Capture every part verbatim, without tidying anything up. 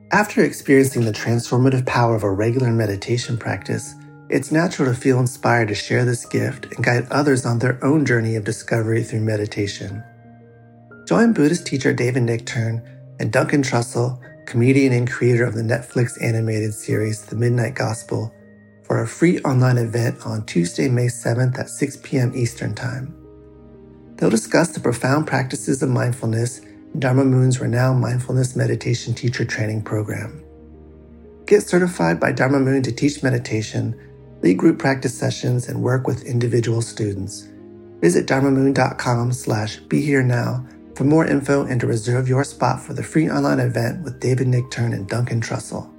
After experiencing the transformative power of a regular meditation practice, it's natural to feel inspired to share this gift and guide others on their own journey of discovery through meditation. Join Buddhist teacher David Nichtern and Duncan Trussell, comedian and creator of the Netflix animated series The Midnight Gospel, for a free online event on Tuesday, May seventh at six p.m. Eastern Time. They'll discuss the profound practices of mindfulness in Dharma Moon's renowned mindfulness meditation teacher training program. Get certified by Dharma Moon to teach meditation, lead group practice sessions, and work with individual students. Visit dharmamoon.com slash be here now for more info and to reserve your spot for the free online event with David Nichtern and Duncan Trussell.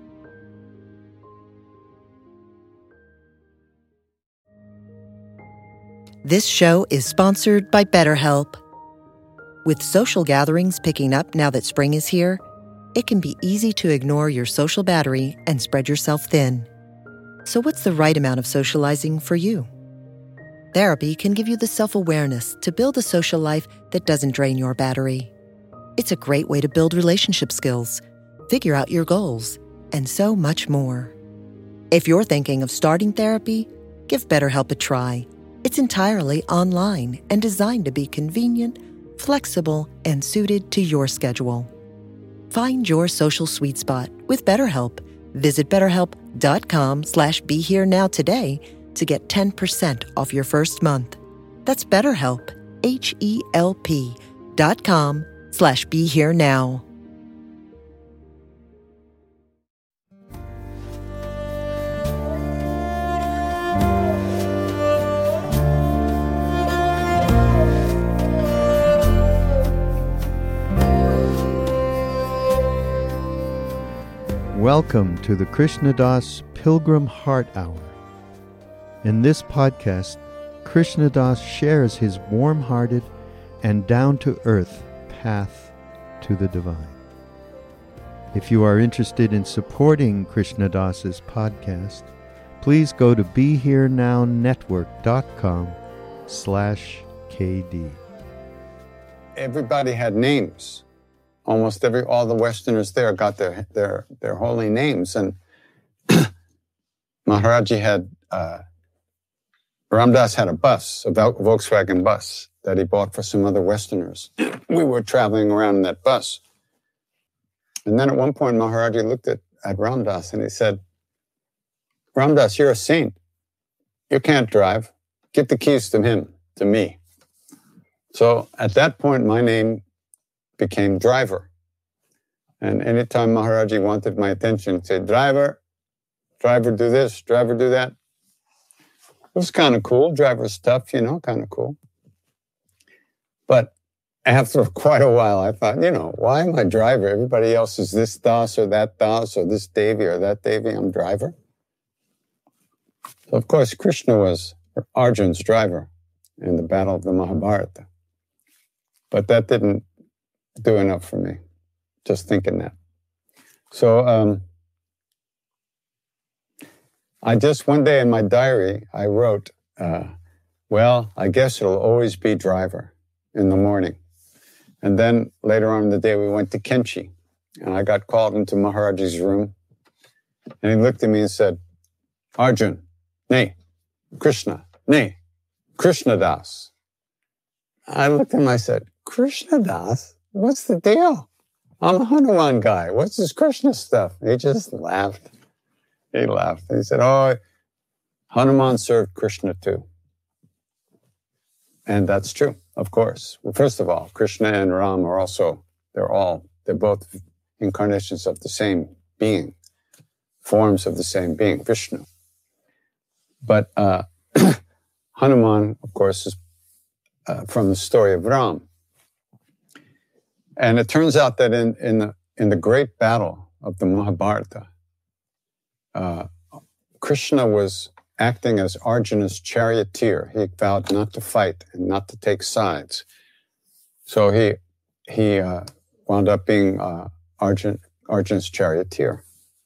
This show is sponsored by BetterHelp. With social gatherings picking up now that spring is here, it can be easy to ignore your social battery and spread yourself thin. So what's the right amount of socializing for you? Therapy can give you the self-awareness to build a social life that doesn't drain your battery. It's a great way to build relationship skills, figure out your goals, and so much more. If you're thinking of starting therapy, give BetterHelp a try. It's entirely online and designed to be convenient, flexible, and suited to your schedule. Find your social sweet spot with BetterHelp. Visit betterhelp.com slash be here now today to get ten percent off your first month. That's BetterHelp, H-E-L-P dot com slash be here now. Welcome to the Krishna Das Pilgrim Heart Hour. In this podcast, Krishna Das shares his warm-hearted and down-to-earth path to the divine. If you are interested in supporting Krishna Das's podcast, please go to BeHereNowNetwork.com slash KD. Everybody had names. Almost every, all the Westerners there got their their their holy names. And Maharaji had, uh, Ram Dass had a bus, a Volkswagen bus that he bought for some other Westerners. We were traveling around in that bus. And then at one point, Maharaji looked at, at Ram Dass and he said, Ram Dass, you're a saint. You can't drive. Give the keys to him, to me. So at that point, my name became Driver. And anytime Maharaji wanted my attention, he'd say, Driver, Driver do this, Driver do that. It was kind of cool. Driver's tough, you know, kind of cool. But after quite a while, I thought, you know, why am I Driver? Everybody else is this Das or that Das or this Devi or that Devi. I'm Driver. So, of course, Krishna was Arjun's driver in the Battle of the Mahabharata. But that didn't do enough for me, just thinking that. So um, I just, one day in my diary, I wrote, uh, well, I guess it'll always be Driver in the morning. And then later on in the day, we went to Kenchi, and I got called into Maharaji's room, and he looked at me and said, Arjun, nay, Krishna, nay, Krishna Das. I looked at him, I said, Krishna Das? What's the deal? I'm a Hanuman guy. What's this Krishna stuff? He just laughed. He laughed. He said, oh, Hanuman served Krishna too. And that's true, of course. Well, first of all, Krishna and Ram are also, they're all, they're both incarnations of the same being, forms of the same being, Vishnu. But uh, Hanuman, of course, is uh, from the story of Ram. And it turns out that in, in, the, in the great battle of the Mahabharata, uh, Krishna was acting as Arjuna's charioteer. He vowed not to fight and not to take sides. So he he uh, wound up being uh, Arjun, Arjun's charioteer.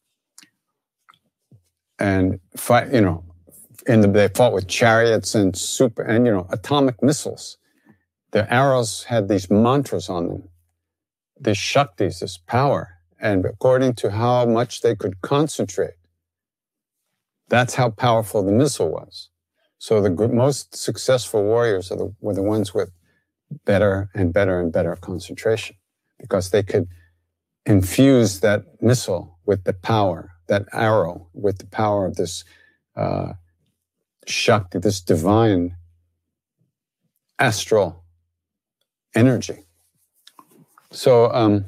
And fight, you know, in the, they fought with chariots and super and you know atomic missiles. The arrows had these mantras on them. These shaktis, this power, and according to how much they could concentrate. That's how powerful the missile was. So the most successful warriors are the, were the ones with better and better and better concentration, because they could infuse that missile with the power, that arrow with the power of this uh, Shakti, this divine astral energy. So, um,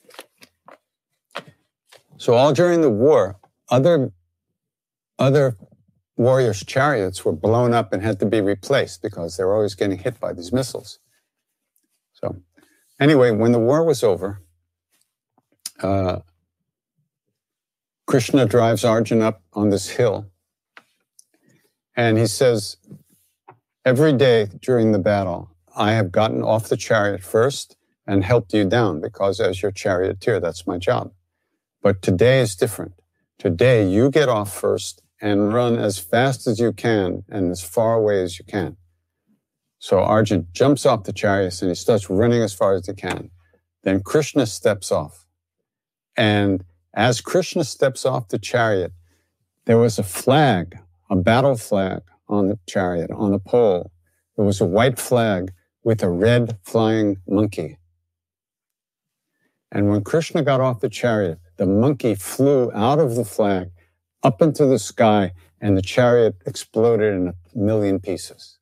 so all during the war, other other warriors' chariots were blown up and had to be replaced because they were always getting hit by these missiles. So, anyway, when the war was over, uh, Krishna drives Arjuna up on this hill, and he says, every day during the battle, I have gotten off the chariot first and helped you down, because as your charioteer, that's my job. But today is different. Today, you get off first and run as fast as you can and as far away as you can. So Arjuna jumps off the chariot and he starts running as far as he can. Then Krishna steps off. And as Krishna steps off the chariot, there was a flag, a battle flag on the chariot, on the pole. There was a white flag with a red flying monkey. And when Krishna got off the chariot, the monkey flew out of the flag up into the sky, and the chariot exploded in a million pieces.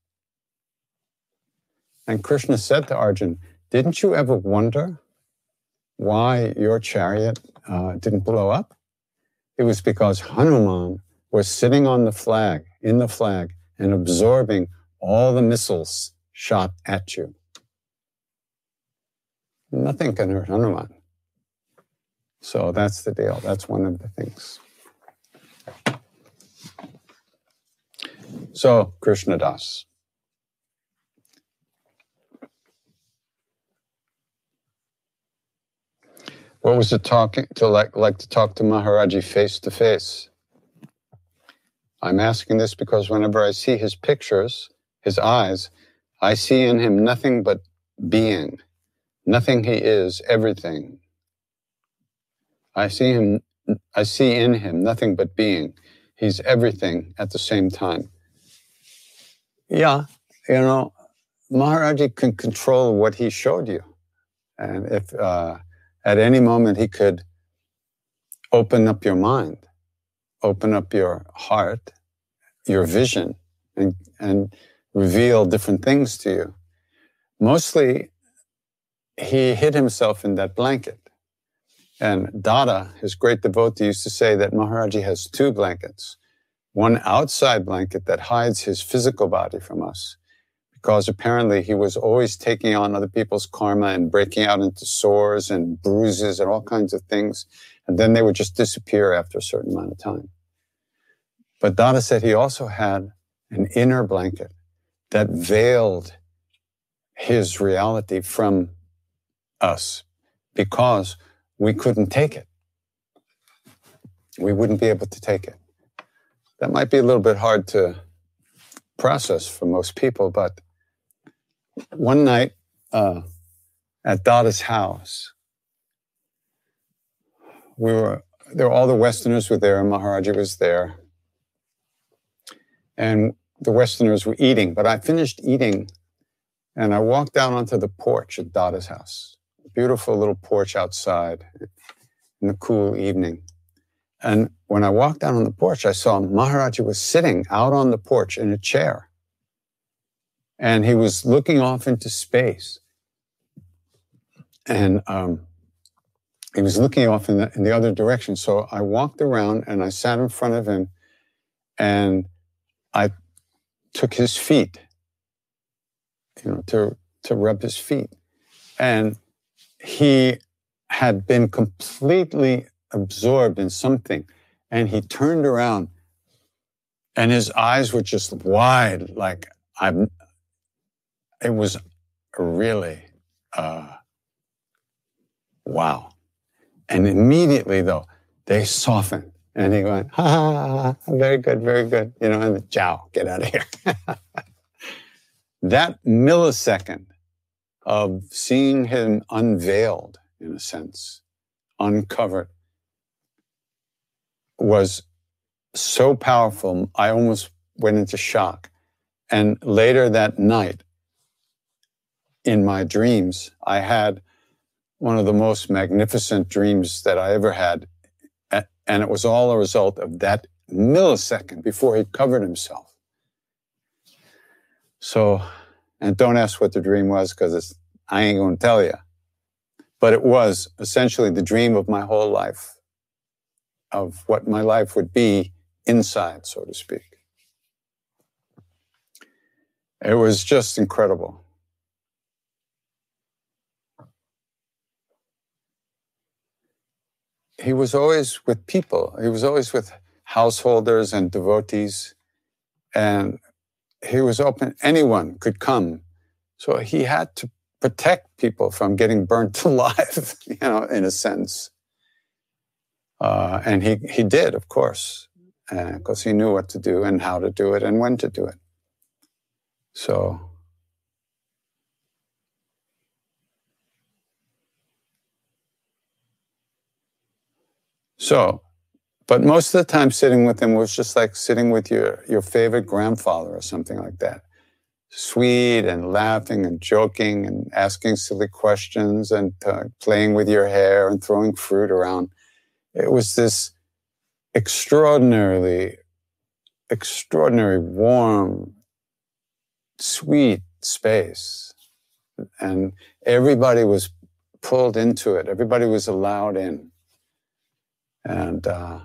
And Krishna said to Arjuna, didn't you ever wonder why your chariot uh, didn't blow up? It was because Hanuman was sitting on the flag, in the flag, and absorbing all the missiles shot at you. Nothing can hurt Hanuman. So that's the deal. That's one of the things. So, Krishna Das. What was it talking to like, like to talk to Maharaji face to face? I'm asking this because whenever I see his pictures, his eyes, I see in him nothing but being. Nothing he is, everything. I see him, I see in him nothing but being. He's everything at the same time. Yeah, you know, Maharaji can control what he showed you. And if uh, at any moment he could open up your mind, open up your heart, your vision, and, and reveal different things to you. Mostly, he hid himself in that blanket. And Dada, his great devotee, used to say that Maharaji has two blankets. One outside blanket that hides his physical body from us, because apparently he was always taking on other people's karma and breaking out into sores and bruises and all kinds of things. And then they would just disappear after a certain amount of time. But Dada said he also had an inner blanket that veiled his reality from us, because we couldn't take it. We wouldn't be able to take it. That might be a little bit hard to process for most people, but one night uh, at Dada's house, we were there. All the Westerners were there, and Maharaji was there, and the Westerners were eating. But I finished eating, and I walked out onto the porch at Dada's house. A beautiful little porch outside in the cool evening. And when I walked out on the porch, I saw Maharaji was sitting out on the porch in a chair. And he was looking off into space. And um, he was looking off in the, in the other direction. So I walked around and I sat in front of him and I took his feet, you know, to, to rub his feet. And he had been completely absorbed in something, and he turned around and his eyes were just wide, like I'm, it was really, uh, wow. And immediately though, they softened and he went, ha, ha, ha, ha, very good, very good. You know, and the Jao, get out of here. That millisecond of seeing him unveiled, in a sense, uncovered was so powerful, I almost went into shock. And later that night, in my dreams, I had one of the most magnificent dreams that I ever had. And it was all a result of that millisecond before he covered himself. So, and don't ask what the dream was, because I ain't going to tell you. But it was essentially the dream of my whole life, of what my life would be inside, so to speak. It was just incredible. He was always with people. He was always with householders and devotees. And he was open. Anyone could come. So he had to protect people from getting burnt alive, you know, in a sense. Uh, and he, he did, of course, because uh, he knew what to do and how to do it and when to do it. So... So, but most of the time sitting with him was just like sitting with your, your favorite grandfather or something like that. Sweet and laughing and joking and asking silly questions and uh, playing with your hair and throwing fruit around. It was this extraordinarily, extraordinary, warm, sweet space. And everybody was pulled into it. Everybody was allowed in. And uh,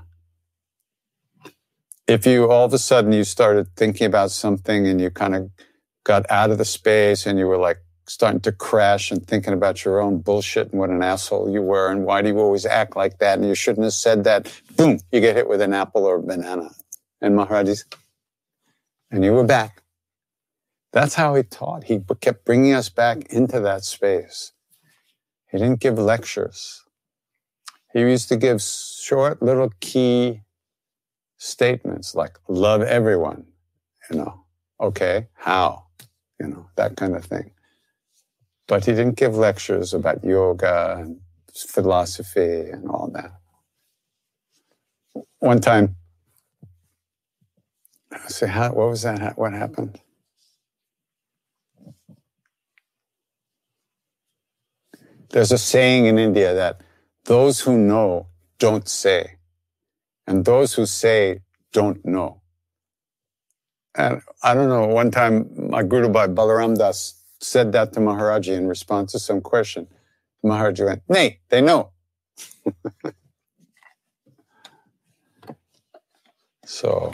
if you all of a sudden you started thinking about something and you kind of got out of the space and you were like starting to crash and thinking about your own bullshit and what an asshole you were and why do you always act like that and you shouldn't have said that, boom, you get hit with an apple or a banana. And Maharaji's, and you were back. That's how he taught. He kept bringing us back into that space. He didn't give lectures. He used to give short little key statements like, love everyone, you know, okay, how, you know, that kind of thing. But he didn't give lectures about yoga and philosophy and all that. One time, I say, how, what was that? What happened? There's a saying in India that those who know don't say, and those who say don't know. And I don't know, one time my Guru Bhai Balaram Das said that to Maharaji in response to some question. Maharaji went, nay, they know. So,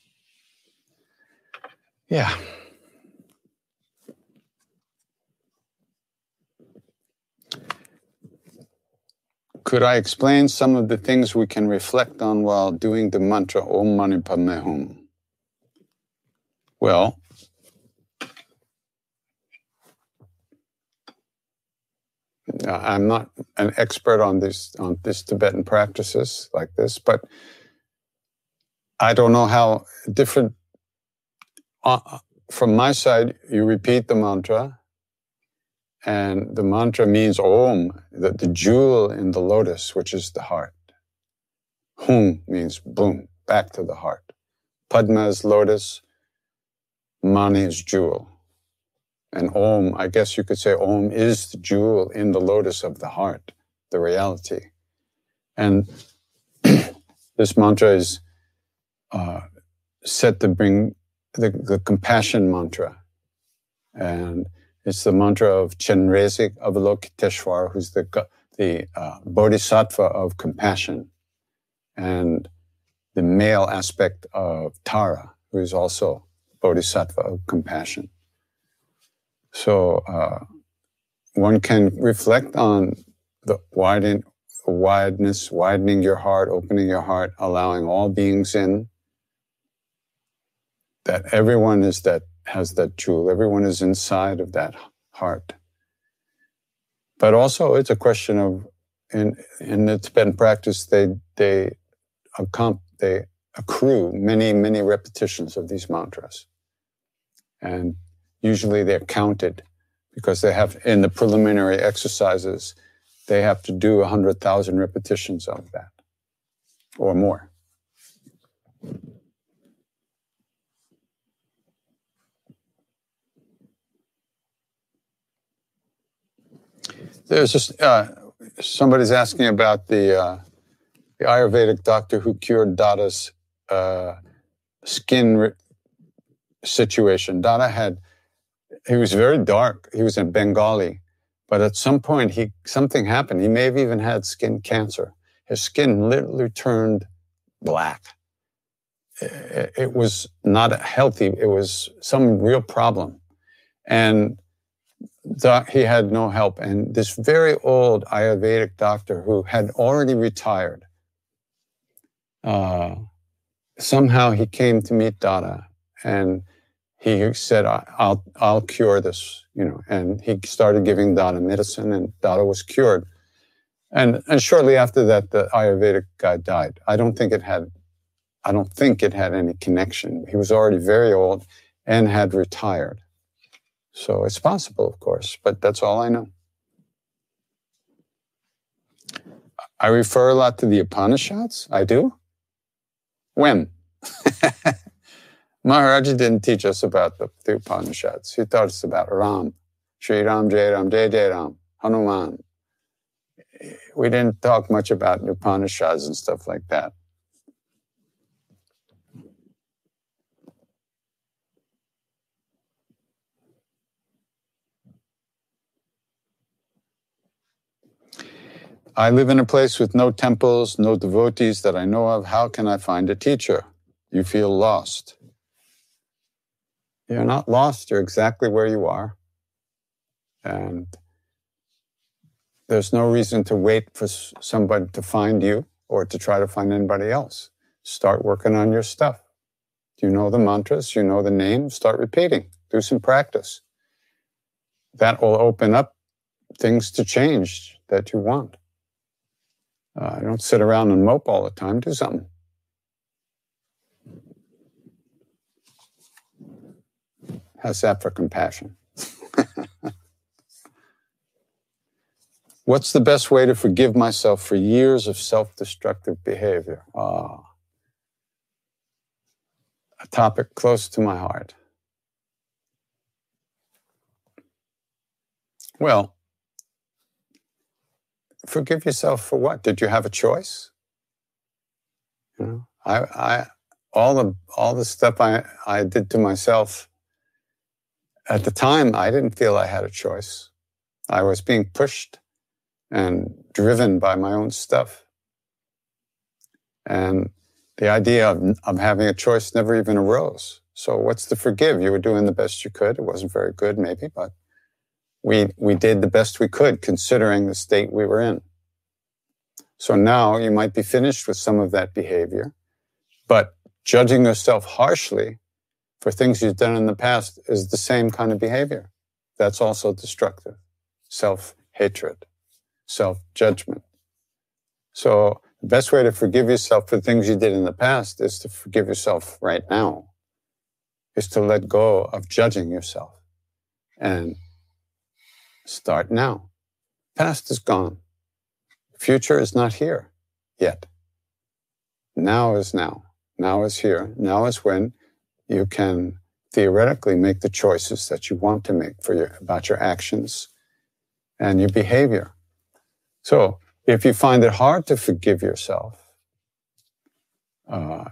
yeah. Could I explain some of the things we can reflect on while doing the mantra Om Mani Padme Hum? Well, I'm not an expert on this on this Tibetan practices like this, but I don't know how different. Uh, from my side, you repeat the mantra. And the mantra means Om, the, the jewel in the lotus, which is the heart. Hum means boom, back to the heart. Padma is lotus, Mani is jewel. And Om, I guess you could say Om is the jewel in the lotus of the heart, the reality. And this mantra is uh, said to bring the, the compassion mantra. And it's the mantra of Chenrezig Avalokiteshvara, who's the, the uh, bodhisattva of compassion, and the male aspect of Tara, who is also bodhisattva of compassion. So uh, one can reflect on the widen, wideness, widening your heart, opening your heart, allowing all beings in, that everyone is that has that jewel. Everyone is inside of that heart. But also it's a question of, in, in the Tibetan practice, they, they, accom- they accrue many, many repetitions of these mantras. And usually they're counted because they have, in the preliminary exercises, they have to do one hundred thousand repetitions of that or more. There's just, uh, somebody's asking about the, uh, the Ayurvedic doctor who cured Dada's uh, skin re- situation. Dada had, he was very dark. He was a Bengali. But at some point, he something happened. He may have even had skin cancer. His skin literally turned black. It, it was not healthy. It was some real problem. And doc, he had no help. And this very old Ayurvedic doctor who had already retired, uh, somehow he came to meet Dada, and he said, I'll, I'll cure this, you know, and he started giving Dada medicine, and Dada was cured. And, and shortly after that, the Ayurvedic guy died. I don't think it had, I don't think it had any connection. He was already very old and had retired. So it's possible, of course, but that's all I know. I refer a lot to the Upanishads. I do. When? Maharaji didn't teach us about the, the Upanishads. He taught us about Ram, Shri Ram, Jai Ram, Jai Jai Ram, Hanuman. We didn't talk much about the Upanishads and stuff like that. I live in a place with no temples, no devotees that I know of. How can I find a teacher? You feel lost. You're not lost. You're exactly where you are. And there's no reason to wait for somebody to find you or to try to find anybody else. Start working on your stuff. You know the mantras, you know the names, start repeating. Do some practice. That will open up things to change that you want. Uh, don't sit around and mope all the time. Do something. How's that for compassion? What's the best way to forgive myself for years of self-destructive behavior? Ah, a topic close to my heart. Well, forgive yourself for what? Did you have a choice? You know, I, I, all the all the stuff I, I did to myself. At the time, I didn't feel I had a choice. I was being pushed and driven by my own stuff. And the idea of, of having a choice never even arose. So what's to forgive? You were doing the best you could. It wasn't very good, maybe, but we we did the best we could considering the state we were in. So now you might be finished with some of that behavior, but judging yourself harshly for things you've done in the past is the same kind of behavior. That's also destructive. Self-hatred, self-judgment. So the best way to forgive yourself for things you did in the past is to forgive yourself right now, is to let go of judging yourself and start now. Past is gone. Future is not here yet. Now is now. Now is here. Now is when you can theoretically make the choices that you want to make for your, about your actions and your behavior. So if you find it hard to forgive yourself, uh,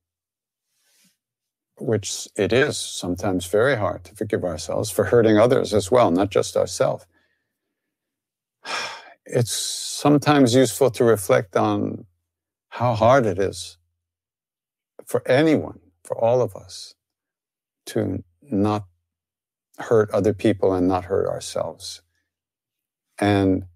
which it is sometimes very hard to forgive ourselves for hurting others as well, not just ourselves, it's sometimes useful to reflect on how hard it is for anyone, for all of us, to not hurt other people and not hurt ourselves. And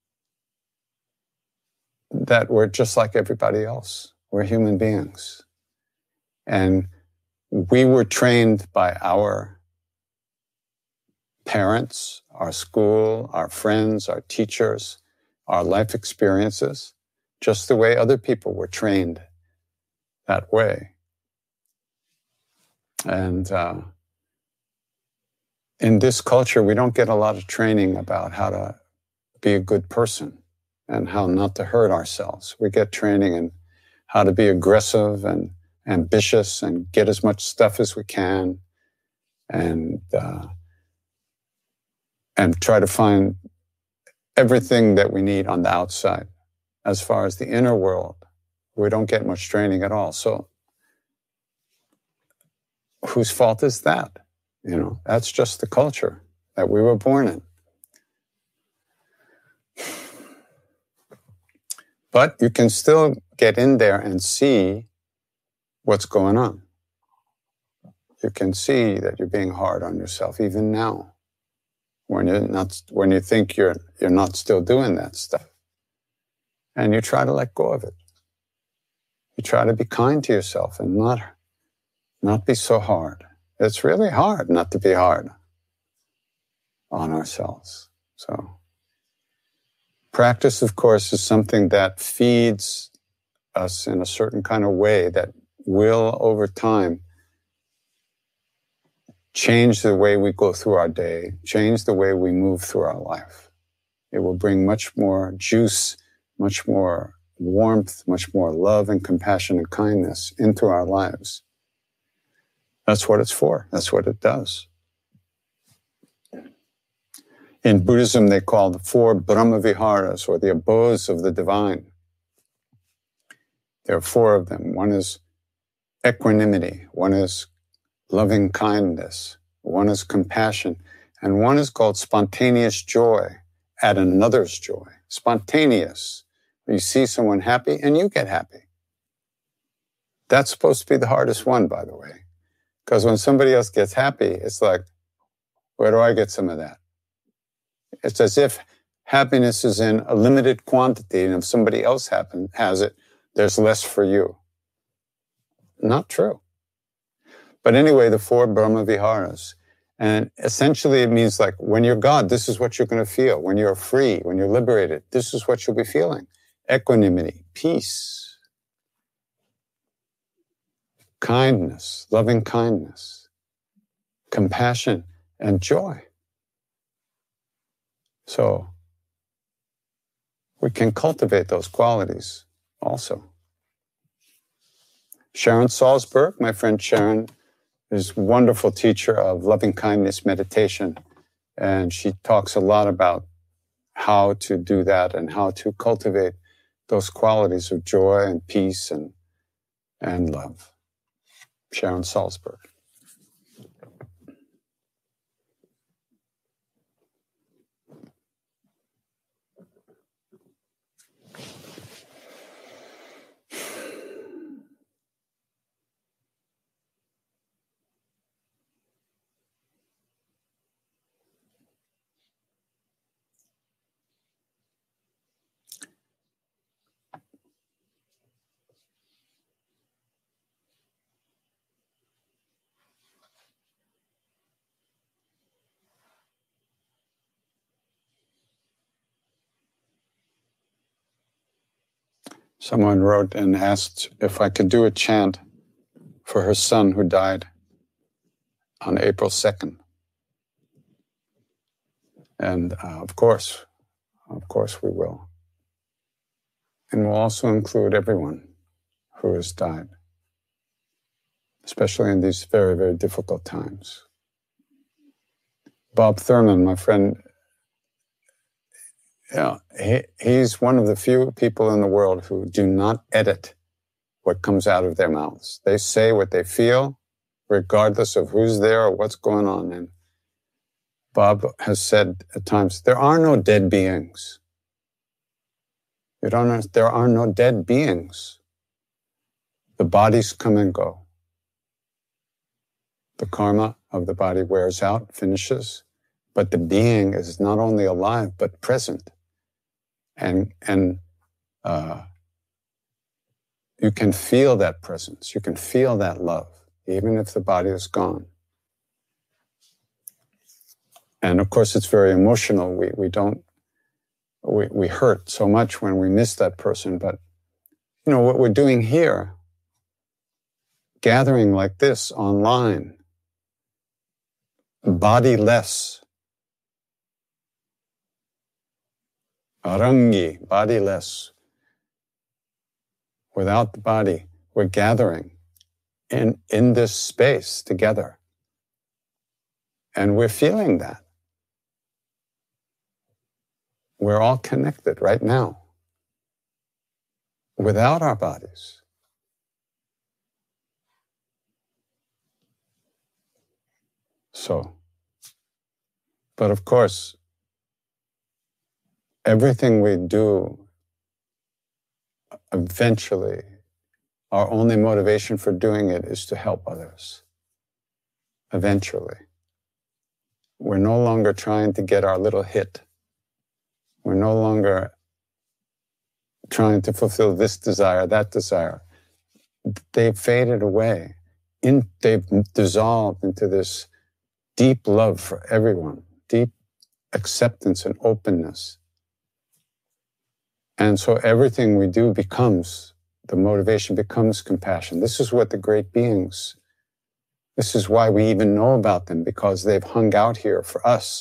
that we're just like everybody else. We're human beings. And we were trained by our parents, our school, our friends, our teachers, our life experiences, just the way other people were trained that way. And uh, in this culture, we don't get a lot of training about how to be a good person. and how not to hurt ourselves. We get training in how to be aggressive and ambitious and get as much stuff as we can, and uh, and try to find everything that we need on the outside. As far as the inner world, we don't get much training at all. So whose fault is that? You know, that's just the culture that we were born in. But you can still get in there and see what's going on. You can see that you're being hard on yourself even now, when you're not, when you think you're you're not still doing that stuff. And you try to let go of it. You try to be kind to yourself and not, not be so hard. It's really hard not to be hard on ourselves. So practice, of course, is something that feeds us in a certain kind of way that will, over time, change the way we go through our day, change the way we move through our life. It will bring much more juice, much more warmth, much more love and compassion and kindness into our lives. That's what it's for. That's what it does. In Buddhism, they call the four Brahmaviharas, or the abodes of the divine. There are four of them. One is equanimity, one is loving kindness, one is compassion, and one is called spontaneous joy at another's joy. Spontaneous. You see someone happy and you get happy. That's supposed to be the hardest one, by the way. Because when somebody else gets happy, it's like, where do I get some of that? It's as if happiness is in a limited quantity, and if somebody else happen, has it, there's less for you. Not true. But anyway, the four Brahmaviharas. And essentially it means like, when you're God, this is what you're going to feel. When you're free, when you're liberated, this is what you'll be feeling. Equanimity, peace, kindness, loving kindness, compassion, and joy. So we can cultivate those qualities also. Sharon Salzberg, my friend Sharon, is a wonderful teacher of loving kindness meditation. And she talks a lot about how to do that and how to cultivate those qualities of joy and peace and, and love. Sharon Salzberg. Someone wrote and asked if I could do a chant for her son who died on April second. And uh, of course, of course we will. And we'll also include everyone who has died, especially in these very, very difficult times. Bob Thurman, my friend, yeah, he, he's one of the few people in the world who do not edit what comes out of their mouths. They say what they feel, regardless of who's there or what's going on. And Bob has said at times, there are no dead beings. You don't know, there are no dead beings. The bodies come and go. The karma of the body wears out, finishes, but the being is not only alive, but present. And, and uh, you can feel that presence. You can feel that love, even if the body is gone. And of course, it's very emotional. We, we don't, we, we hurt so much when we miss that person. But, you know, what we're doing here, gathering like this online, bodiless, Arangi, bodiless. Without the body, we're gathering in, in this space together. And we're feeling that. We're all connected right now without our bodies. So, but of course, everything we do, eventually, our only motivation for doing it is to help others. Eventually. We're no longer trying to get our little hit. We're no longer trying to fulfill this desire, that desire. They've faded away. In, they've dissolved into this deep love for everyone, deep acceptance and openness. And so everything we do becomes, the motivation becomes compassion. This is what the great beings, this is why we even know about them, because they've hung out here for us.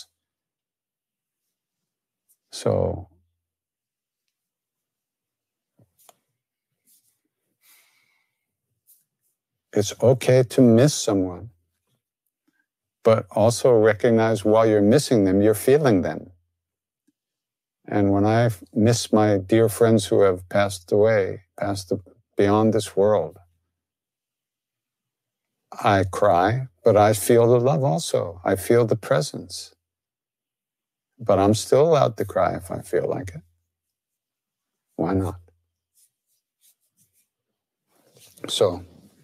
So, it's okay to miss someone, but also recognize while you're missing them, you're feeling them. And when I miss my dear friends who have passed away, passed beyond this world, I cry, but I feel the love also. I feel the presence. But I'm still allowed to cry if I feel like it. Why not? So,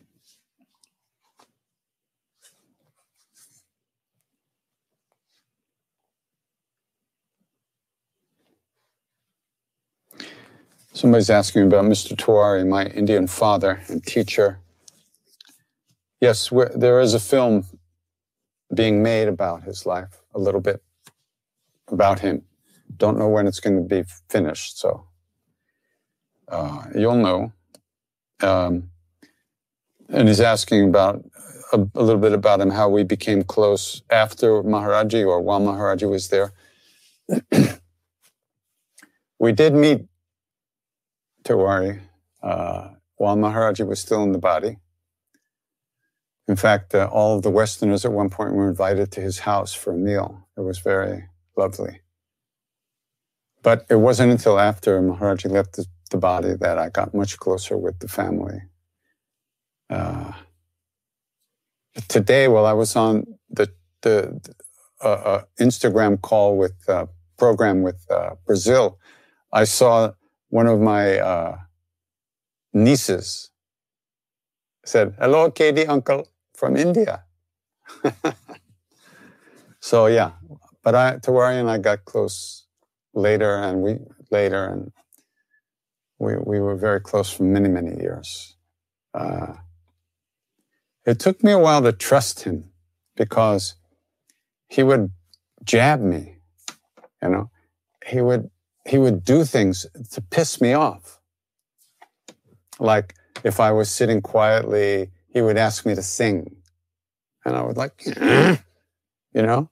somebody's asking about Mister Tiwari, my Indian father and teacher. Yes, there is a film being made about his life, a little bit about him. Don't know when it's going to be finished, so uh, you'll know. Um, and he's asking about a, a little bit about him, how we became close after Maharaji or while Maharaji was there. We did meet Tiwari uh, while Maharaji was still in the body. In fact, uh, all of the Westerners at one point were invited to his house for a meal. It was very lovely. But it wasn't until after Maharaji left the, the body that I got much closer with the family. Uh, today, while I was on the, the uh, uh, Instagram call with, uh, program with uh, Brazil, I saw one of my uh, nieces said, "Hello, Katie, uncle from India." So yeah, but I, Tiwari and I got close later, and we later, and we we were very close for many many years. Uh, it took me a while to trust him because he would jab me, you know. He would he would do things to piss me off. Like if I was sitting quietly, he would ask me to sing, and I would like, you know.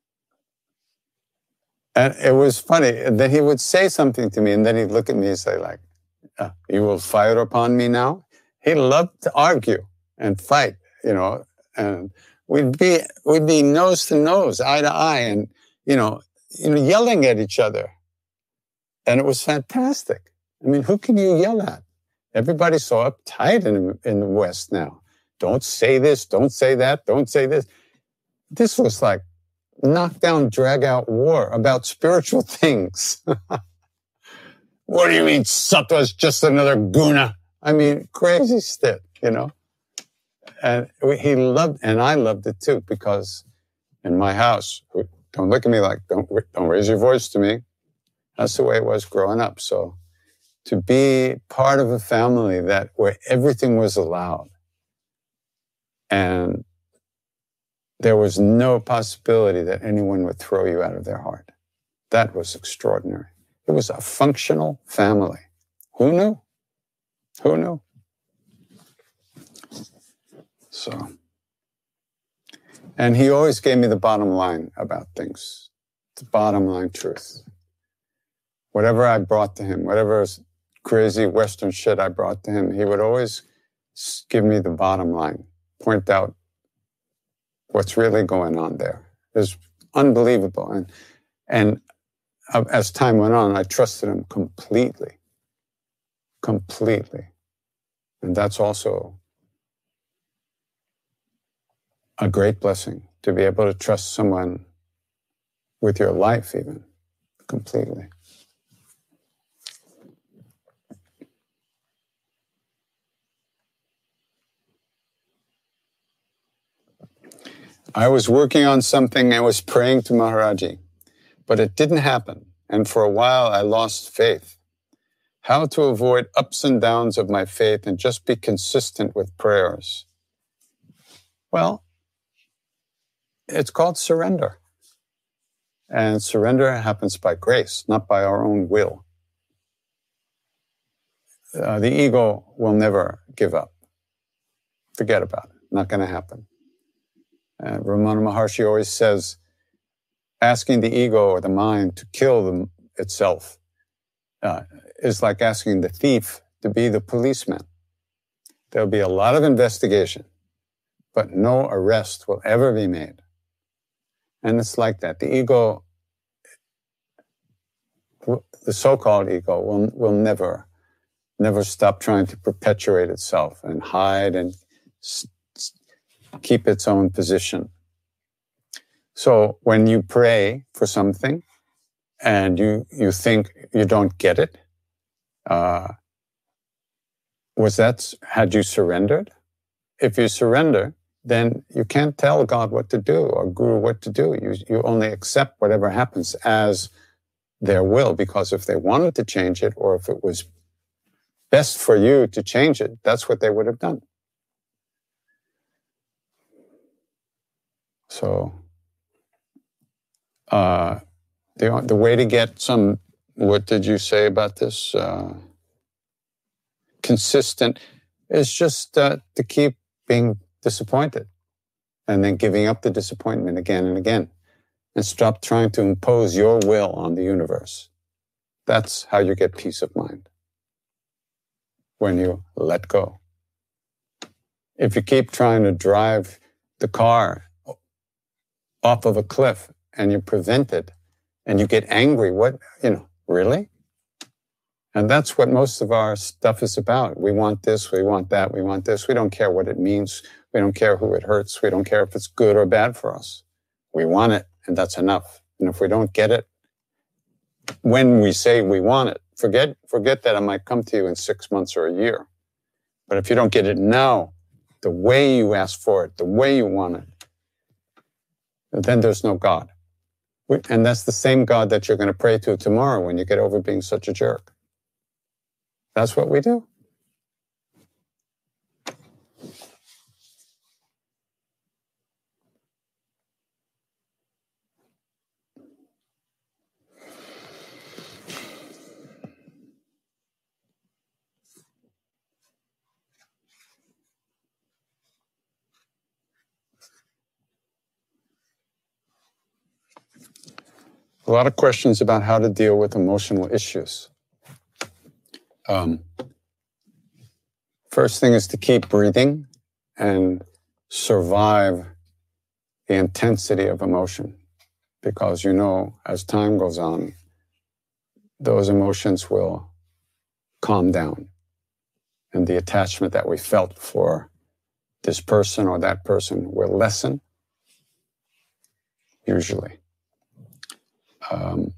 And it was funny. And then he would say something to me, and then he'd look at me and say, like, uh, "You will fire upon me now?" He loved to argue and fight, you know. And we'd be we'd be nose to nose, eye to eye, and you know, you know, yelling at each other. And it was fantastic. I mean, who can you yell at? Everybody's so uptight in in the West now. Don't say this. Don't say that. Don't say this. This was like knockdown, drag-out war about spiritual things. What do you mean sattva is just another guna? I mean, crazy stuff, you know? And he loved, and I loved it too, because in my house, don't look at me like, don't, don't raise your voice to me. That's the way it was growing up. So to be part of a family that where everything was allowed and there was no possibility that anyone would throw you out of their heart. That was extraordinary. It was a functional family. Who knew? Who knew? So, and he always gave me the bottom line about things, the bottom line truth. whatever I brought to him, whatever crazy Western shit I brought to him, he would always give me the bottom line, point out what's really going on there. It was unbelievable. And, and as time went on, I trusted him completely, completely. And that's also a great blessing, to be able to trust someone with your life even, completely. I was working on something, I was praying to Maharaji, but it didn't happen. And for a while, I lost faith. How to avoid ups and downs of my faith and just be consistent with prayers? Well, it's called surrender. And surrender happens by grace, not by our own will. Uh, the ego will never give up. Forget about it. Not going to happen. Uh, Ramana Maharshi always says, asking the ego or the mind to kill them itself uh, is like asking the thief to be the policeman. There'll be a lot of investigation, but no arrest will ever be made. And it's like that. The ego, the so-called ego, will, will never, never stop trying to perpetuate itself and hide and s- keep its own position. So when you pray for something and you, you think you don't get it, uh, was that, had you surrendered? If you surrender, then you can't tell God what to do or Guru what to do. You, you only accept whatever happens as their will, because if they wanted to change it or if it was best for you to change it, that's what they would have done. So uh, the, the way to get some, what did you say about this? Uh, consistent is just uh, to keep being disappointed and then giving up the disappointment again and again, and stop trying to impose your will on the universe. That's how you get peace of mind, when you let go. If you keep trying to drive the car off of a cliff and you prevent it and you get angry, what, you know, really? And that's what most of our stuff is about. We want this, we want that, we want this. We don't care what it means. We don't care who it hurts. We don't care if it's good or bad for us. We want it, and that's enough. And if we don't get it, when we say we want it, forget, forget that it might come to you in six months or a year. But if you don't get it now, the way you ask for it, the way you want it, then there's no God. And that's the same God that you're going to pray to tomorrow when you get over being such a jerk. That's what we do. A lot of questions about how to deal with emotional issues. Um, first thing is to keep breathing and survive the intensity of emotion, because you know, as time goes on, those emotions will calm down, and the attachment that we felt for this person or that person will lessen, usually. Um,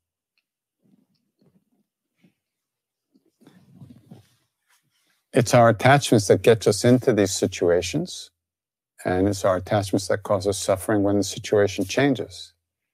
it's our attachments that get us into these situations, and it's our attachments that cause us suffering when the situation changes.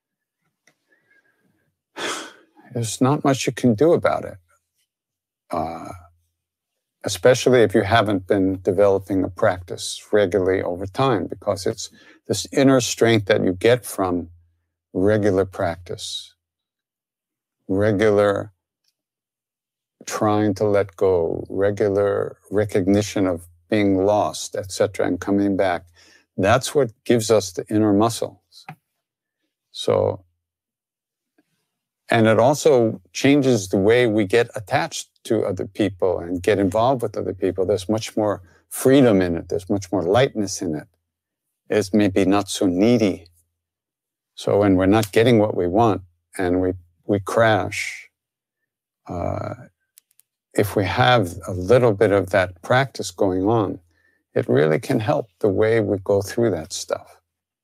There's not much you can do about it, uh, especially if you haven't been developing a practice regularly over time, because it's this inner strength that you get from regular practice, regular trying to let go, regular recognition of being lost, et cetera, and coming back. That's what gives us the inner muscles. So And it also changes the way we get attached to other people and get involved with other people. There's much more freedom in it. There's much more lightness in it. It's maybe not so needy. So when we're not getting what we want and we, we crash, uh, if we have a little bit of that practice going on, it really can help the way we go through that stuff.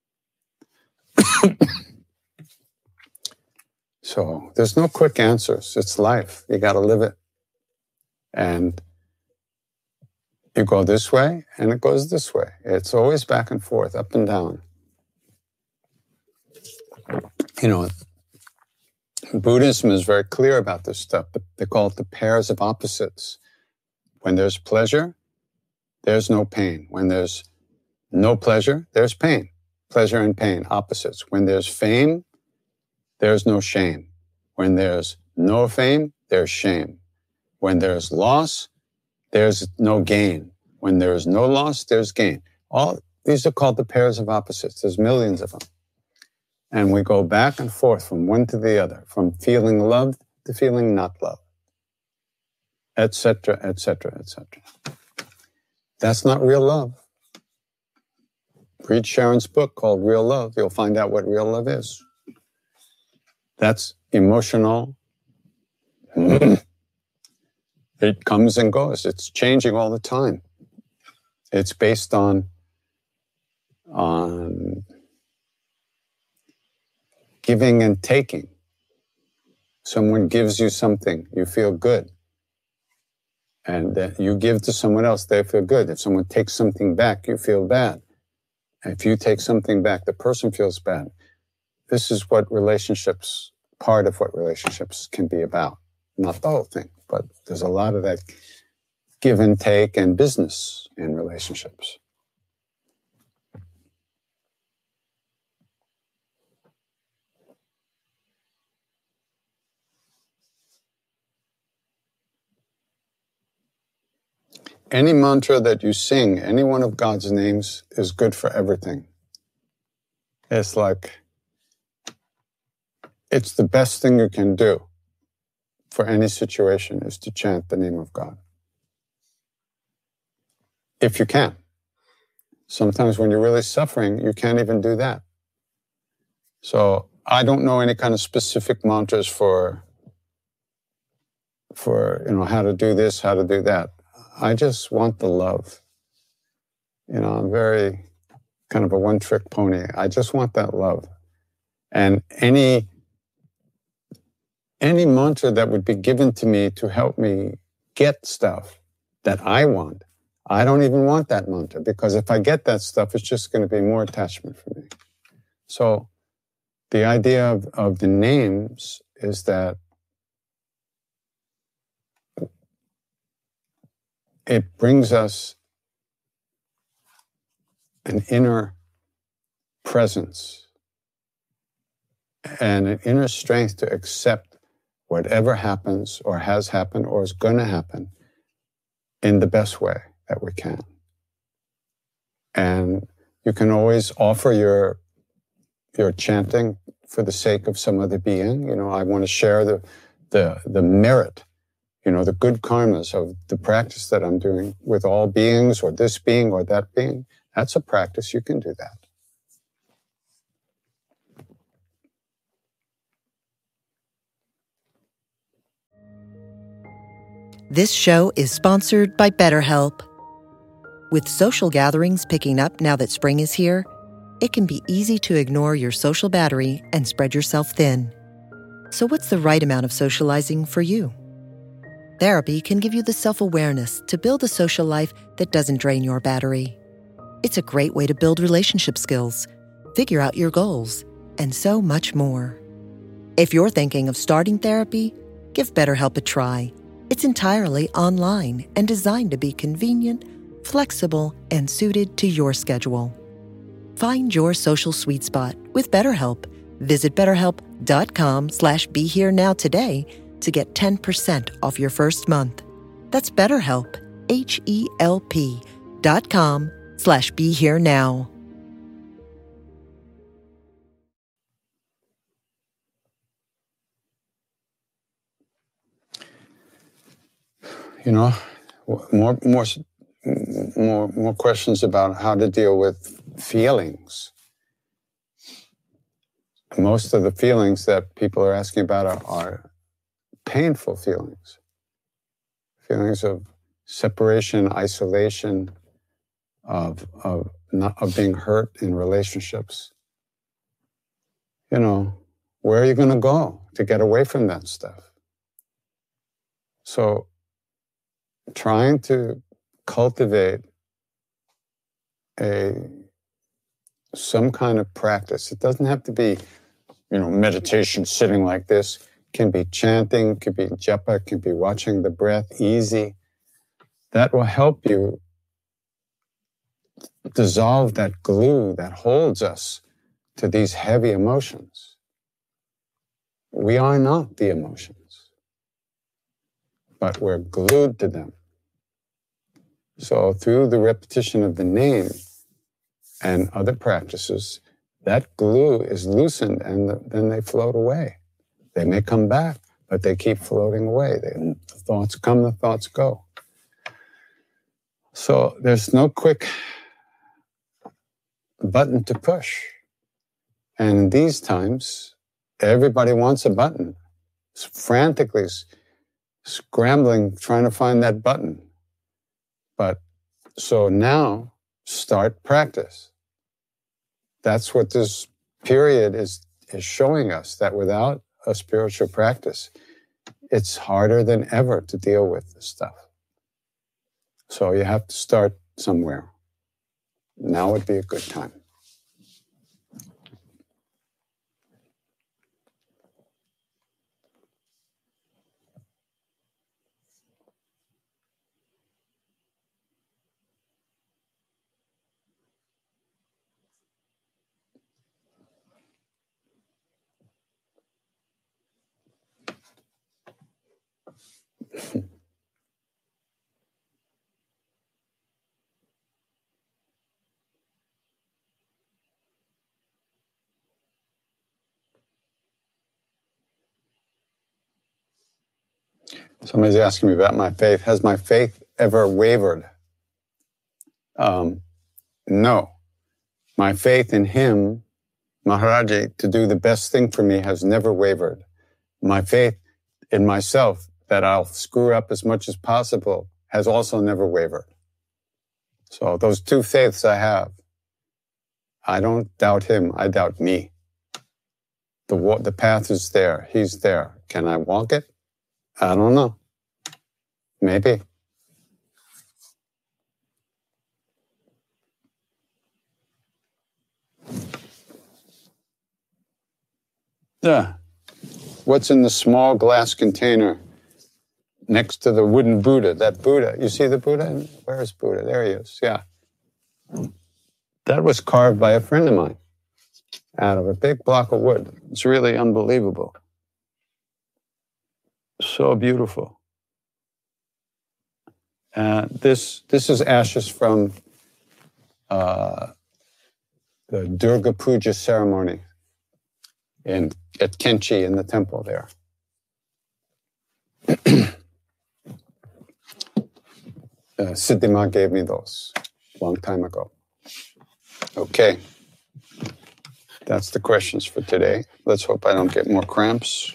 So there's no quick answers. It's life. You got to live it. And you go this way and it goes this way. It's always back and forth, up and down. You know, Buddhism is very clear about this stuff, but they call it the pairs of opposites. When there's pleasure, there's no pain. When there's no pleasure, there's pain. Pleasure and pain, opposites. When there's fame, there's no shame. When there's no fame, there's shame. When there's loss, there's no gain. When there's no loss, there's gain. All these are called the pairs of opposites. There's millions of them. And we go back and forth from one to the other, from feeling loved to feeling not loved, et cetera, et cetera, et cetera. That's not real love. Read Sharon's book called Real Love. You'll find out what real love is. That's emotional. It comes and goes. It's changing all the time. It's based on, on giving and taking. Someone gives you something, you feel good. And then you give to someone else, they feel good. If someone takes something back, you feel bad. If you take something back, the person feels bad. This is what relationships, part of what relationships can be about. Not the whole thing, but there's a lot of that give and take and business in relationships. Any mantra that you sing, any one of God's names, is good for everything. It's like, it's the best thing you can do for any situation is to chant the name of God. If you can. Sometimes when you're really suffering, you can't even do that. So I don't know any kind of specific mantras for, for, you know, how to do this, how to do that. I just want the love. You know, I'm very kind of a one-trick pony. I just want that love. And any, any mantra that would be given to me to help me get stuff that I want, I don't even want that mantra, because if I get that stuff, it's just going to be more attachment for me. So the idea of, of the names is that it brings us an inner presence and an inner strength to accept whatever happens or has happened or is going to happen in the best way that we can. And you can always offer your, your chanting for the sake of some other being. You know, I want to share the, the, the merit, you know, the good karmas of the practice that I'm doing with all beings or this being or that being. That's a practice. You can do that. This show is sponsored by BetterHelp. With social gatherings picking up now that spring is here, it can be easy to ignore your social battery and spread yourself thin. So what's the right amount of socializing for you? Therapy can give you the self-awareness to build a social life that doesn't drain your battery. It's a great way to build relationship skills, figure out your goals, and so much more. If you're thinking of starting therapy, give BetterHelp a try. It's entirely online and designed to be convenient, flexible, and suited to your schedule. Find your social sweet spot with BetterHelp. Visit betterhelp.com slash be here now today to get ten percent off your first month. That's BetterHelp, H-E-L-P dot com slash be here now. you know, more, more, more, more questions about how to deal with feelings. Most of the feelings that people are asking about are, are painful feelings. Feelings of separation, isolation, of, of, not, of being hurt in relationships. You know, where are you going to go to get away from that stuff? So, trying to cultivate a some kind of practice. It doesn't have to be, you know, meditation sitting like this. It can be chanting, it can be japa, it can be watching the breath, easy. That will help you dissolve that glue that holds us to these heavy emotions. We are not the emotions, but we're glued to them. So through the repetition of the name and other practices, that glue is loosened and the, then they float away. They may come back, but they keep floating away. They, the thoughts come, the thoughts go. So there's no quick button to push. And in these times, everybody wants a button. It's frantically scrambling, trying to find that button. But so now, start practice. That's what this period is, is showing us, that without a spiritual practice, it's harder than ever to deal with this stuff. So you have to start somewhere. Now would be a good time. Somebody's asking me about my faith. Has my faith ever wavered? Um, no. My faith in him, Maharaji, to do the best thing for me has never wavered. My faith in myself, that I'll screw up as much as possible, has also never wavered. So those two faiths I have, I don't doubt him, I doubt me. The, the path is there, he's there. Can I walk it? I don't know. Maybe. Yeah. What's in the small glass container next to the wooden Buddha? That Buddha, you see the Buddha? Where is Buddha? There he is, yeah. That was carved by a friend of mine out of a big block of wood. It's really unbelievable. So beautiful. Uh, this this is ashes from uh, the Durga Puja ceremony in at Kenchi in the temple there. uh, Siddhima gave me those a long time ago. Okay. That's the questions for today. Let's hope I don't get more cramps.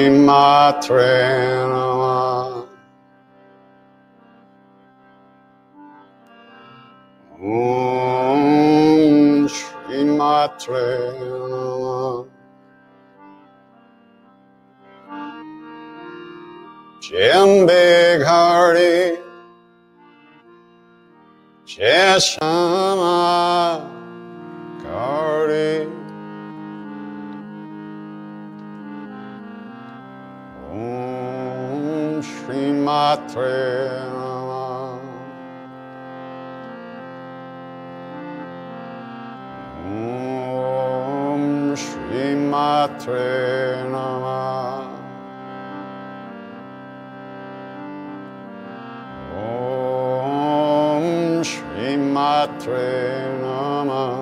Shri Matre Namah. Om Shri Matre Namah. Jembe Ghari Jeshama Ghari. Om Shri Matre Namah. Om Shri Matre Namah. Om Shri Matre Namah.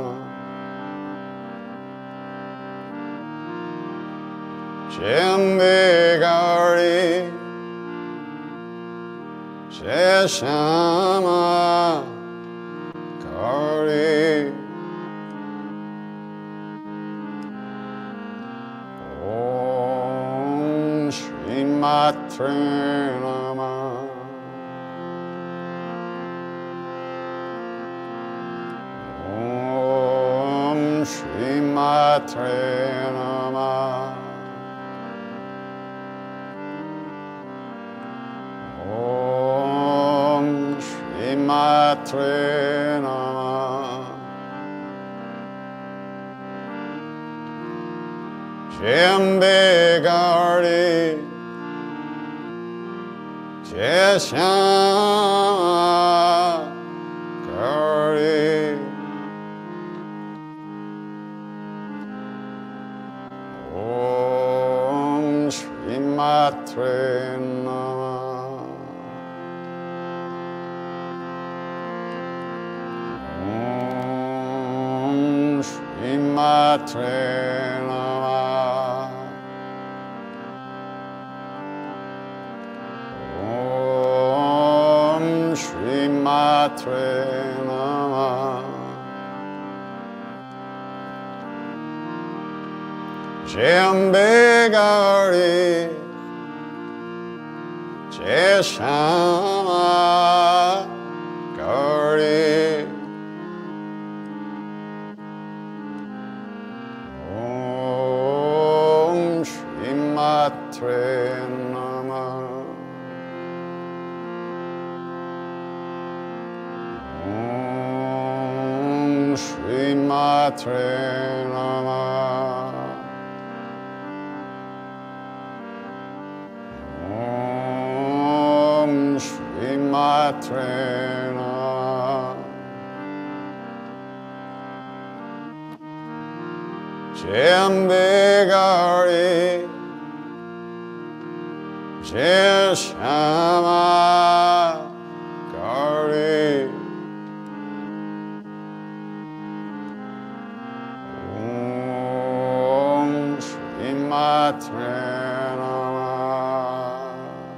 Jembe Ghari Jeshama Ghari. Om Shri Matre Namah. Om Shri Matre Namah. Om Shri Matre Namah. Jembe Ghari Jeshama Ghari. Om Shri Matre Namah. Om Shri Matre Namah. Om Shri Matre Namah. Jembe Ghari Jeshama Ghari. Om Shri Matre Namah. Om Shri Matre Namah. Om Shri Matre Namah. Jembe Ghari Jeshama Ghari. Om Shri Matre Namah.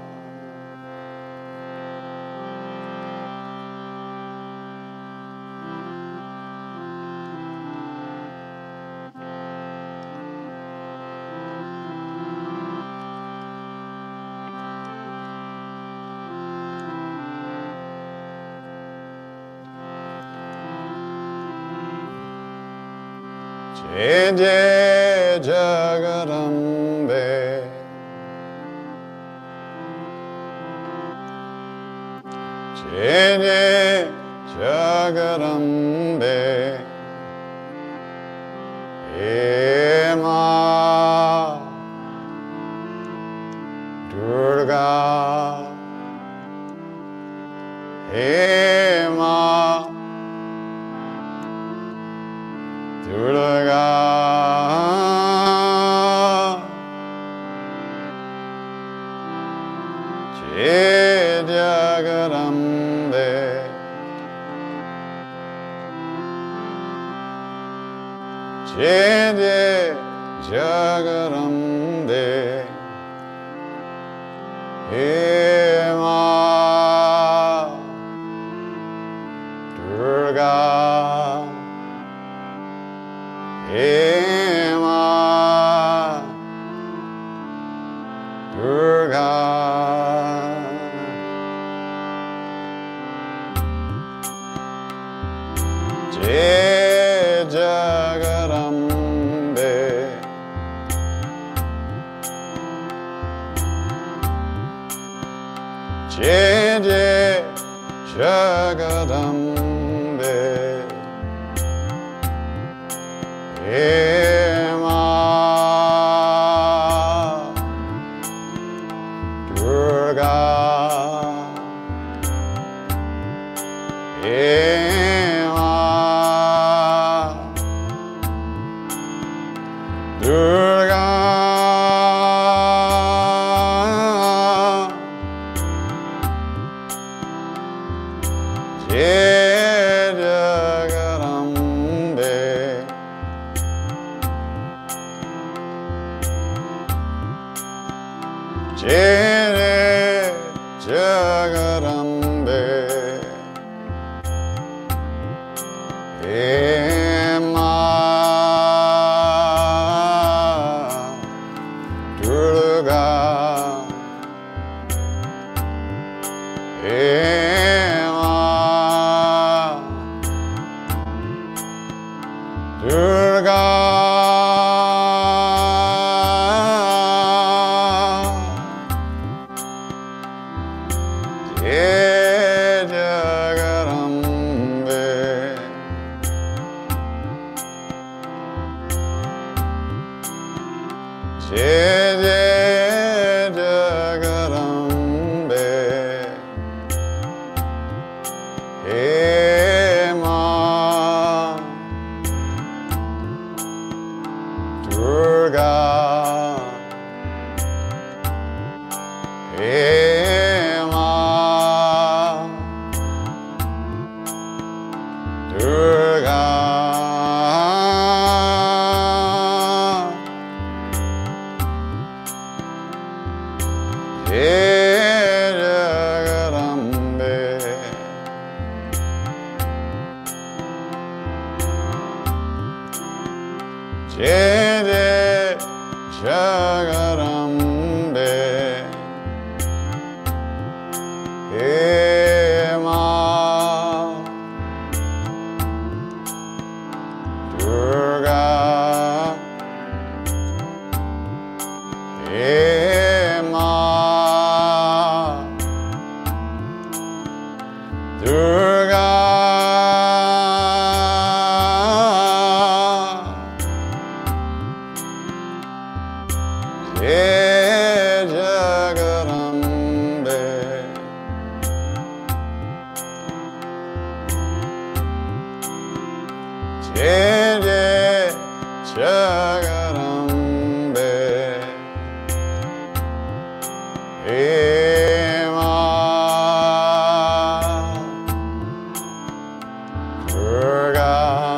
Jai Jai Jagarambe. Jai Jai Jagarambe. Ema Durga. Ema Durga. Jai Jagarambe. Jai Jai Jagarambe. Ema Durga. Ema Durga, Jai Jagarambe, Jai Jai Jagarambe, Hema Durga, Hema Durga, Jai Jagarambe, Jai Jagarambe, Hema Durga, Hema Durga, Jai Jagarambe, Jai Jai Jagarambe, Hema Durga, Hema Durga, Jai Jagarambe, Jai Jai Jagarambe, Hema Durga, Hema Durga, Jai Jagarambe, Jai Jai Jagarambe, Hema Durga,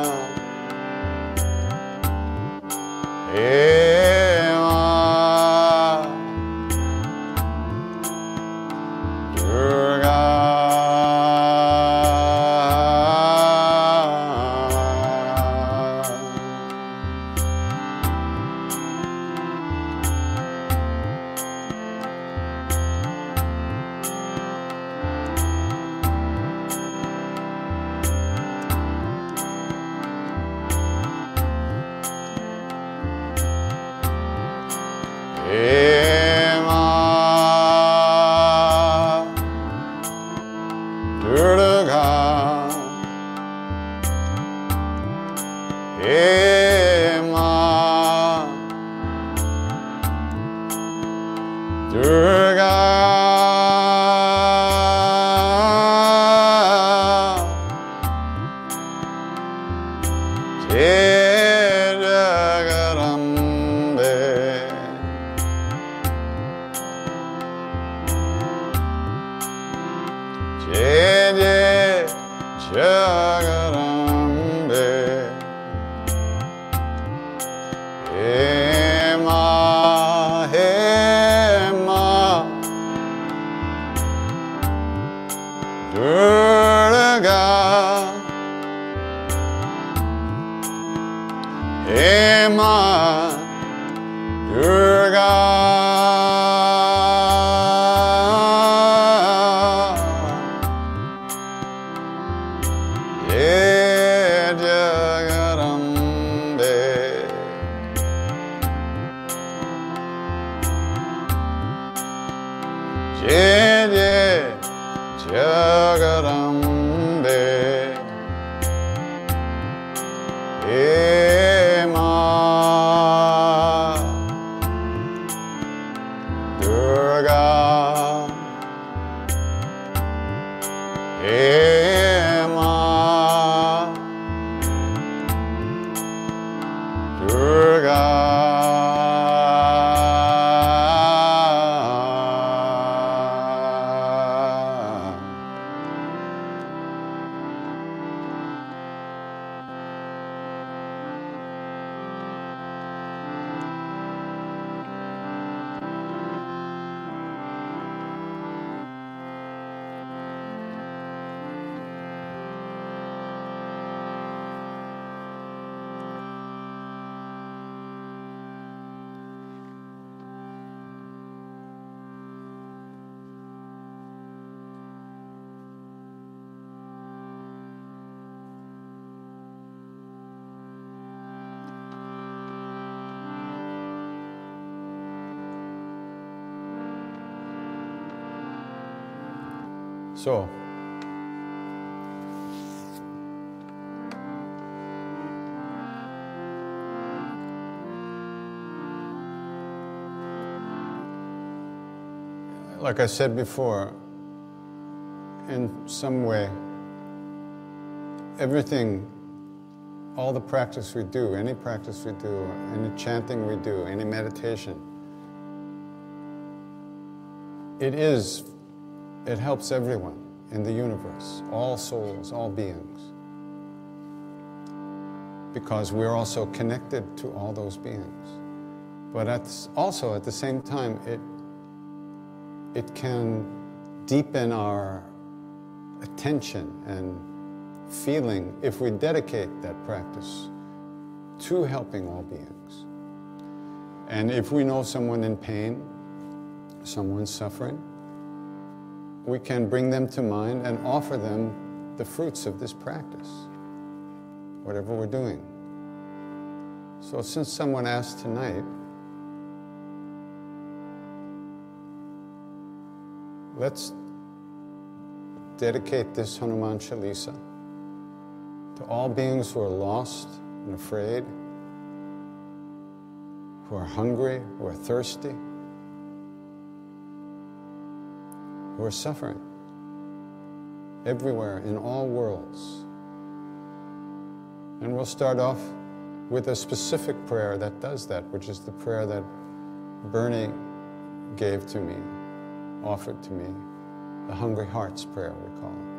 Hema Durga, Hema Durga, Hema Durga, Jai Jagarambe, Jai Jai Jagarambe, Hema Hema Durga, Hema Durga. Jai Jai Jagarambe He Ma Durga He Ma Durga So, like I said before, in some way, everything, all the practice we do, any practice we do, any chanting we do, any meditation, it is It helps everyone in the universe, all souls, all beings, because we're also connected to all those beings. But at, also at the same time, it, it can deepen our attention and feeling if we dedicate that practice to helping all beings. And if we know someone in pain, someone suffering, we can bring them to mind and offer them the fruits of this practice, whatever we're doing. So since someone asked tonight, let's dedicate this Hanuman Chalisa to all beings who are lost and afraid, who are hungry, who are thirsty, who are suffering everywhere in all worlds. And we'll start off with a specific prayer that does that, which is the prayer that Bernie gave to me, offered to me, the Hungry Hearts Prayer, we call it.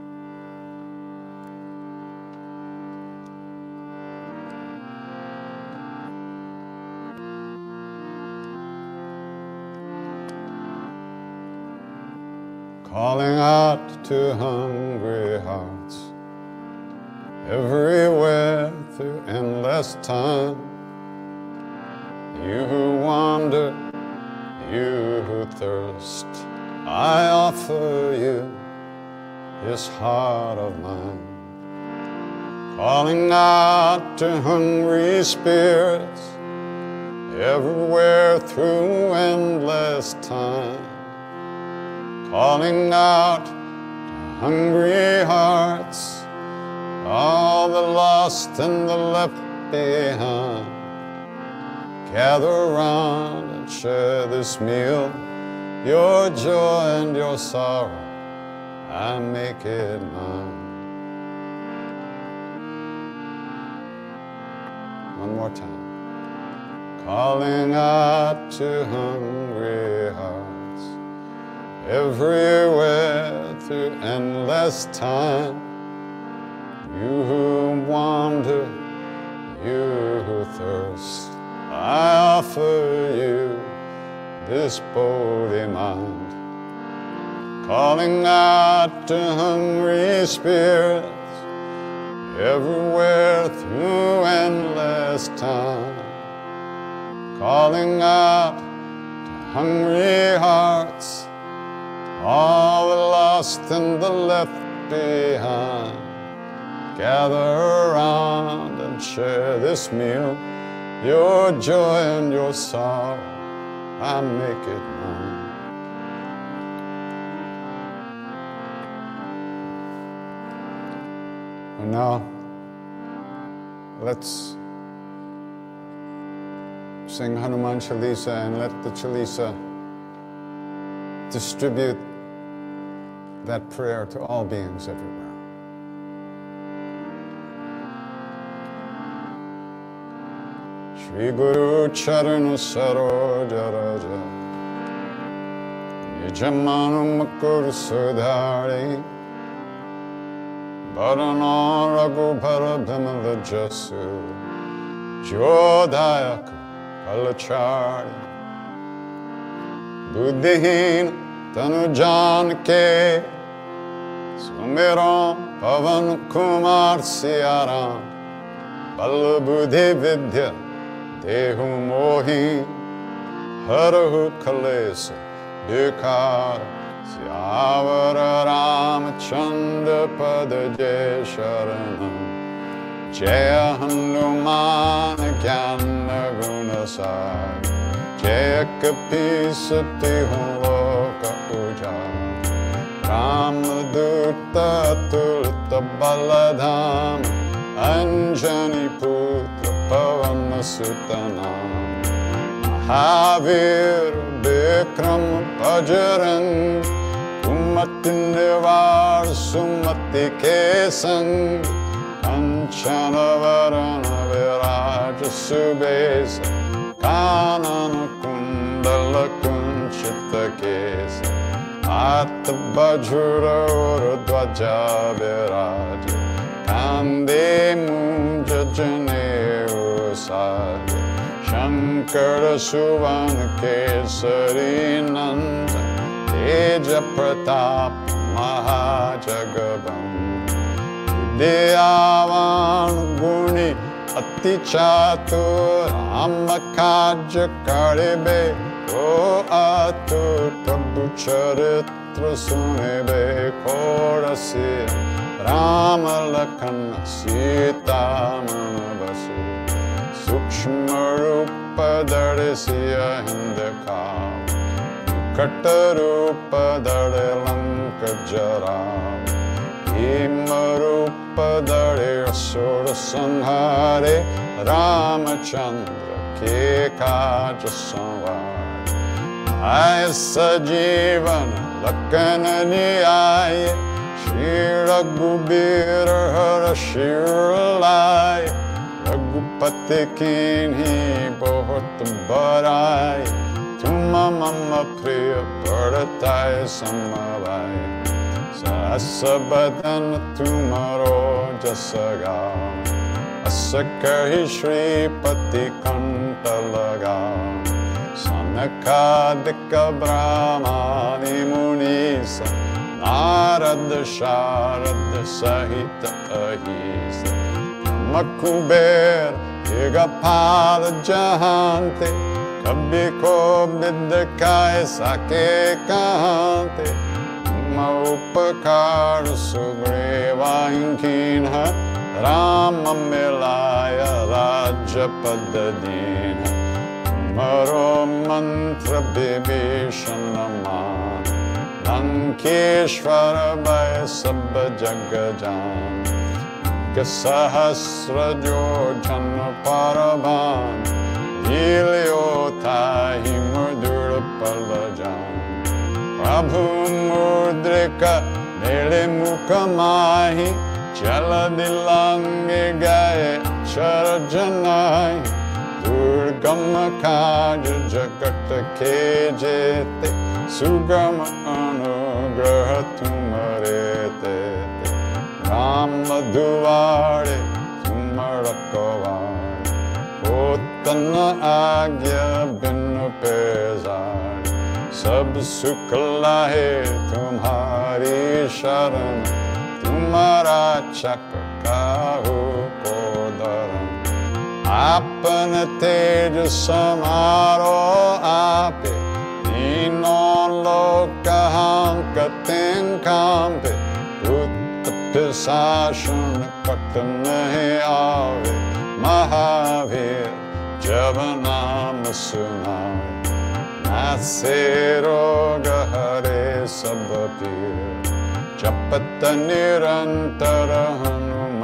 Calling out to hungry hearts everywhere through endless time. You who wander, you who thirst, I offer you this heart of mine. Calling out to hungry spirits everywhere through endless time. Calling out to hungry hearts, all the lost and the left behind. Gather around and share this meal, your joy and your sorrow, I make it mine. One more time. Calling out to hungry hearts, everywhere through endless time. You who wander, you who thirst, I offer you this Bodhi mind. Calling out to hungry spirits everywhere through endless time. Calling out to hungry hearts, all the lost and the left behind. Gather around and share this meal, your joy and your sorrow, I make it mine. now, let's sing Hanuman Chalisa and let the Chalisa distribute that prayer to all beings everywhere. Shri Guru Charana Saroja Raja Nijamanu Makur Sudhari Varana Raghubhara Bhimala Jasu Jodhayak Kalachari Buddhihin Tanu Janke Sumiram Pavan Kumar Siaram Balla Buddhi Vidya Dehu Mohi Harahu Kalesa Bikara Syavara Ramachandra Pada Jaya Sharanam Jaya Hanuman Gyana Gunasar Jaya Kapisati Loka Ujjar Ramadutta Tulta Baladham Anjani Putra Pavana Sutanam Mahavir Bikram Pajaran Kumati Nivar Sumati Kesang Kanchana Varana Viraja Subesa Kanana Kundala Kunchita Kesa At Bajura Uradwaja Viraja Kande Munja Jane Usaya Shankara Suvana Kesari Nanda Teja Pratap Mahajagabam Deyavan Guni Ati Chatur Amakaja Karibe O Atur Prabhu Charitra Sunebe Korasi Rama Lakana Sita Manavasu Sukshma Rupa Darisiya Hindakav Nikata Rupa Dare Lanka Jarav Hima Rupa Dare Asura Sanhare Ramachandra Ke Kaja Samvar Aisa Jivana Lakana Niyaya Shri Raghubir Hara Shiralai Raghupati Kinhi Bohut Barai Tuma Mama Priya Bharatai Samavai Sasabadan Tumaro Jasagam Asakahi Shri Pati Kantalagam Sanakadika Brahmani Munisa Narada Sharada Sahita Ahisa Makuber Yigapala Jahante Kabiko Bidakai Sake Kahante Maupakar Sugreva Inkinha Rama Milaya Rajapadadina Maro Mantra Bibishanaman Lankeshwara Bhai Sabba Jagajan Sahasra Jojana Paraban Iliota Himurdura Palajan Prabhu Mudrika Nele Mukamahi Chaladilange Gaye Charajanai Durgama Kaja Jagata Kejete Sugama Anugraha Tumarete Rama Duvare Tumarakovare Otana Agya Binu Pezar Sab Sukla Hai Tumhari Sharan Tumara Chakra Kahu Kodaran Apana Teja Samaro Ape Nino Lokahanka Tenkampe Pisashan Katanahi Ave Mahavir Javanama Sunave Nasero Gahare Sabapir Japata Nirantara Hanuman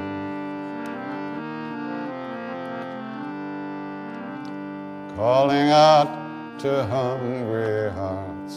calling out to hungry hearts.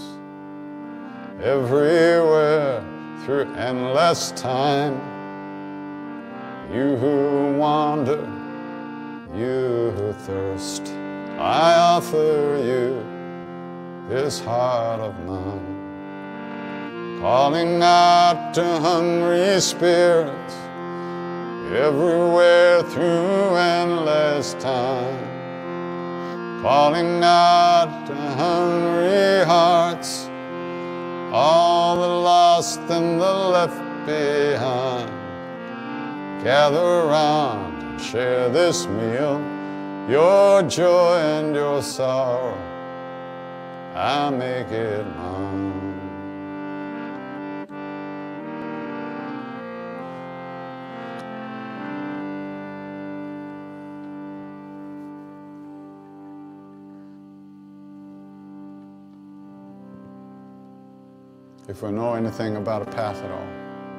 Everywhere through endless time, you who wander, you who thirst, I offer you this heart of mine. Calling out to hungry spirits, everywhere through endless time. Calling out to hungry hearts, all the lost and the left behind. Gather round and share this meal, your joy and your sorrow, I make it mine. If we know anything about a path at all,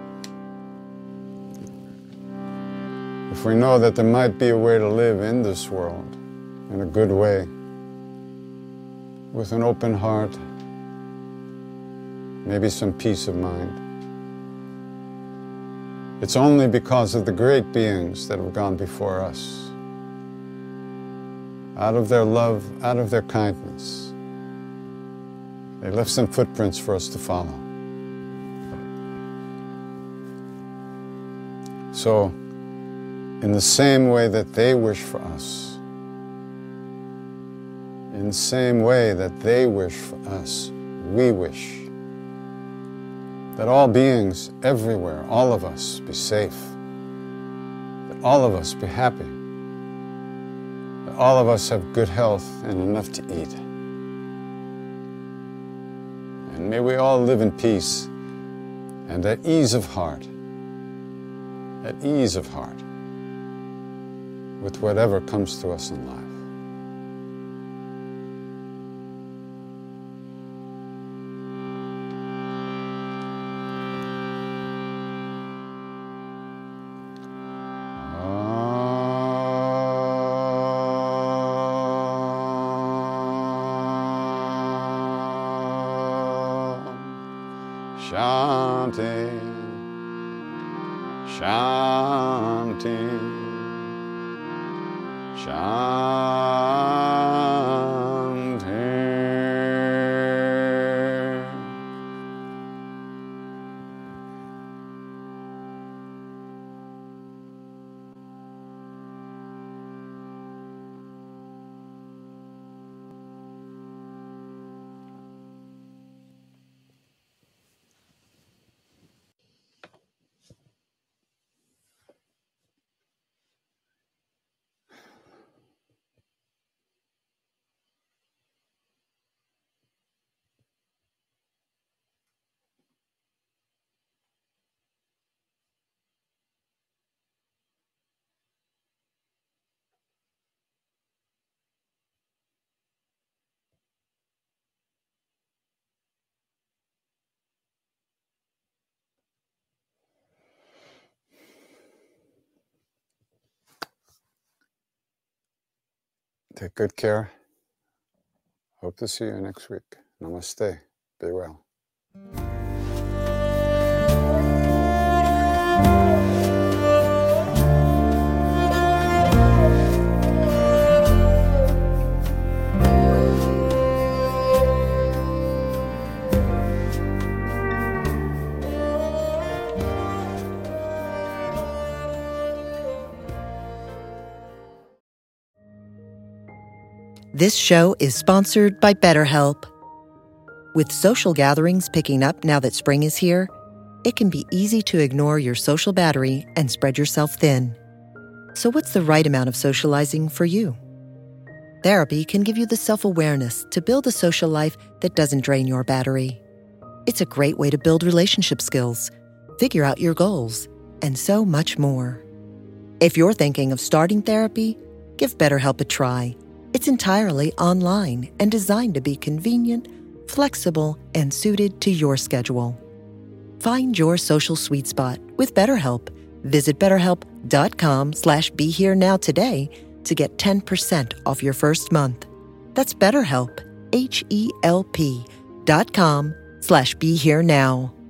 if we know that there might be a way to live in this world in a good way, with an open heart, maybe some peace of mind, it's only because of the great beings that have gone before us. Out of their love, out of their kindness, they left some footprints for us to follow. So, in the same way that they wish for us, in the same way that they wish for us, we wish that all beings everywhere, all of us, be safe, that all of us be happy, that all of us have good health and enough to eat. And may we all live in peace and at ease of heart, at ease of heart, with whatever comes to us in life. Shanti, Shanti, Shanti. Take good care. Hope to see you next week. Namaste. Be well. This show is sponsored by BetterHelp. With social gatherings picking up now that spring is here, it can be easy to ignore your social battery and spread yourself thin. So what's the right amount of socializing for you? Therapy can give you the self-awareness to build a social life that doesn't drain your battery. It's a great way to build relationship skills, figure out your goals, and so much more. If you're thinking of starting therapy, give BetterHelp a try. It's entirely online and designed to be convenient, flexible, and suited to your schedule. Find your social sweet spot with BetterHelp. Visit betterhelp.com slash be here now today to get ten percent off your first month. That's BetterHelp, H E L P dot com slash be here now.